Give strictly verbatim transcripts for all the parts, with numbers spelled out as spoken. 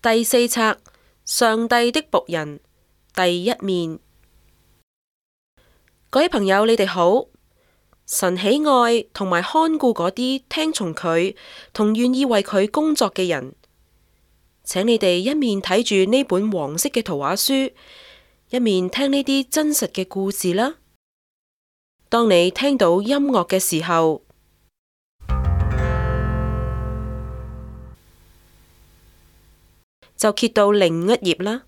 第四冊，上帝的僕人，第一面。各位朋友，你哋好。神喜愛同埋看顧嗰啲聽從佢同願意為佢工作嘅人。請你哋一面睇住呢本黃色嘅圖畫書，一面聽呢啲真實嘅故事啦。當你聽到音樂嘅時候，就揭到另一頁啦。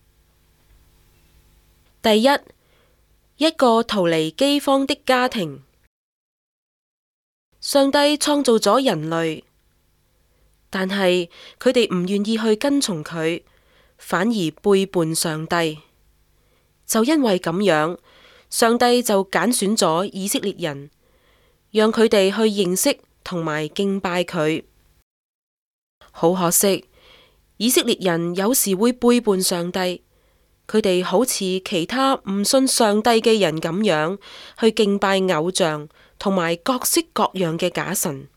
第一，一個逃離饑荒的家庭。上帝創造咗人類，但係佢哋唔願意去跟從佢，反而背叛上帝。就因為咁樣，上帝就揀選咗以色列人，讓佢哋去認識同埋敬拜佢。好可惜，以色列人有時會背叛上帝，佢哋好似其他唔信上帝嘅人咁樣去敬拜偶像同埋各式各樣嘅假神。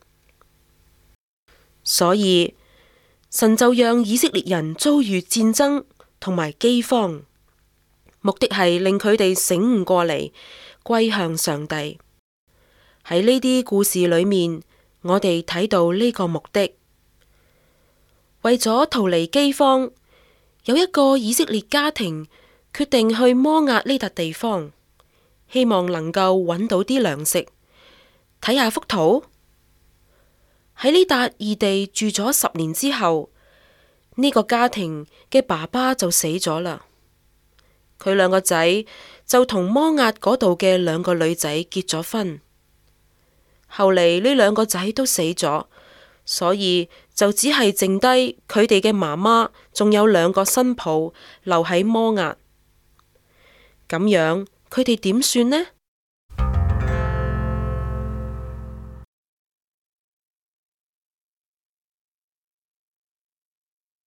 所以神就讓以色列人遭遇戰爭同埋饑荒，目的係令佢哋醒悟過嚟，歸向上帝。喺呢啲故事裏面，我哋睇到呢個目的。為咗逃離饑荒，有一個以色列家庭決定去摩押呢笪地方，希望能夠揾到啲糧食。睇下幅圖，喺呢笪異地住咗十年之後，呢個家庭嘅爸爸就死咗啦。佢兩個仔就同摩押嗰度嘅兩個女仔結咗婚。後嚟呢兩個仔都死咗，所以就只係剩低佢哋嘅媽媽，仲有兩個新抱留喺摩押。咁樣佢哋點算呢？